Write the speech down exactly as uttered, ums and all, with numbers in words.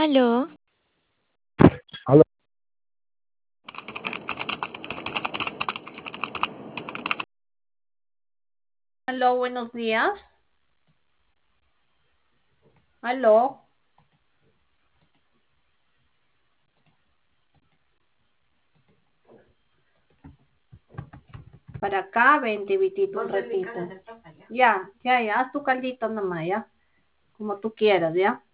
Aló, Aló, Aló, buenos días. Aló. Para acá, vente, Vitito, un ratito. Ya, ya, ya, haz tu caldito nomás, ya. Como tú quieras, ¿ya?